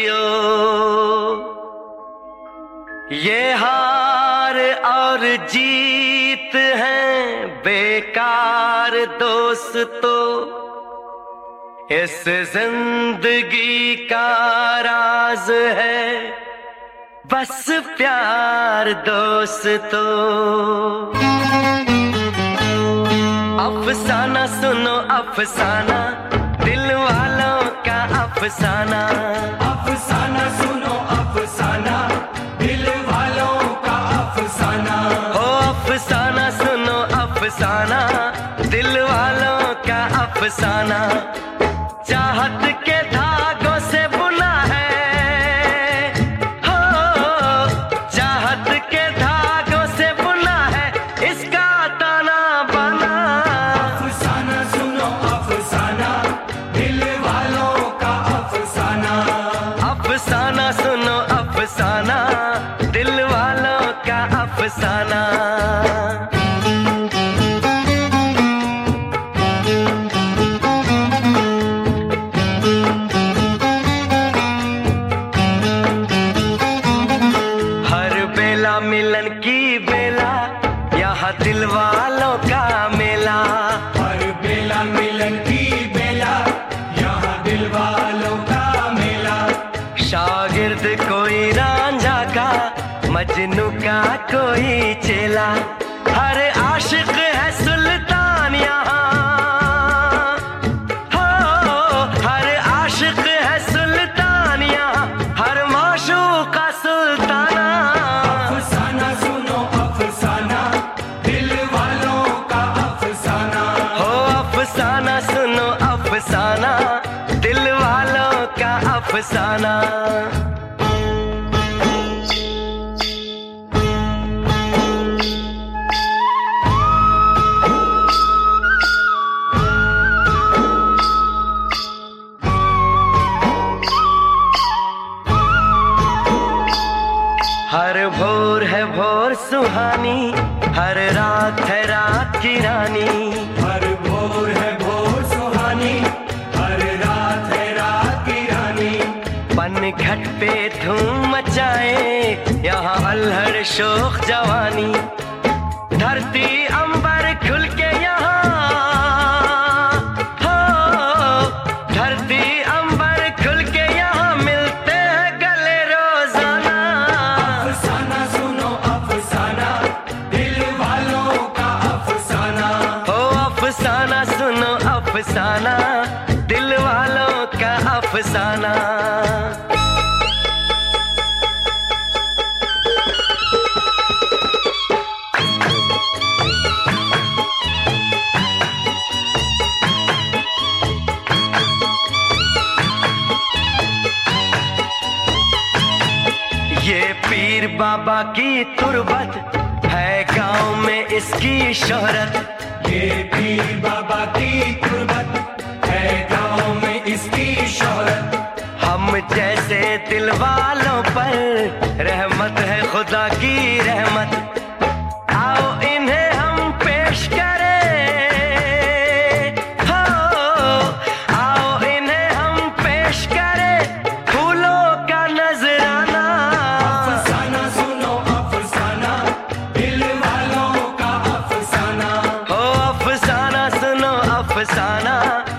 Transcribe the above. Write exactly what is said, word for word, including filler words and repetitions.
जियो। ये हार और जीत है बेकार दोस्तों, इस जिंदगी का राज है बस प्यार दोस्तों। अफसाना सुनो अफसाना, दिल वालों का अफसाना। अफसाना सुनो अफसाना, दिल वालों का अफसाना। ओ अफसाना सुनो अफसाना, दिल वालों का अफसाना। चाहत के धागों से बुना है, हो चाहत के धागों से बुना है इसका ताना बाना। अफसाना सुनो अफसाना, दिल वालों का अफसाना। अफसाना सुनो अफसाना, दिल वालों का अफसाना। मिलन की बेला यहाँ दिल वालों का मेला। हर बेला मिलन की बेला, यहाँ दिल वालों का मेला। शागिर्द कोई रांझा का, मजनू का कोई चेला। हर आशिक है सुल्तान यहाँ, हो हर आशिक है सुल्तान यहाँ, हर माशूक का सुल्ताना। अफसाना सुनो अफसाना, दिल वालों का अफसाना। हो अफसाना सुनो अफसाना, दिल वालों का अफसाना। हर भोर है भोर सुहानी, हर रात है रात की रानी। हर भोर है भोर सुहानी, हर रात है रात की रानी। पनघट पे धूम मचाए यहाँ अल्हड़ शोख जवानी। धरती अंबर खुल के यहाँ, हो धरती अंबर खुल के यहाँ मिलते हैं गले रोजाना। अफसाना सुनो अफसाना, दिल वालों का अफसाना। हो अफसाना सुनो अफसाना, दिल वालों का अफसाना। ये पीर बाबा की तुरबत है गांव में इसकी शोहरत। ये पीर बाबा की तुरबत है गाँव में इसकी शोहरत। हम जैसे दिल वालों पर रहमत है खुदा की रहमत। आओ इन्हें हम पेश करें, हो आओ इन्हें हम पेश करें फूलों का नजराना। अफसाना सुनो अफसाना, दिल वालों का अफसाना। हो अफसाना सुनो अफसाना,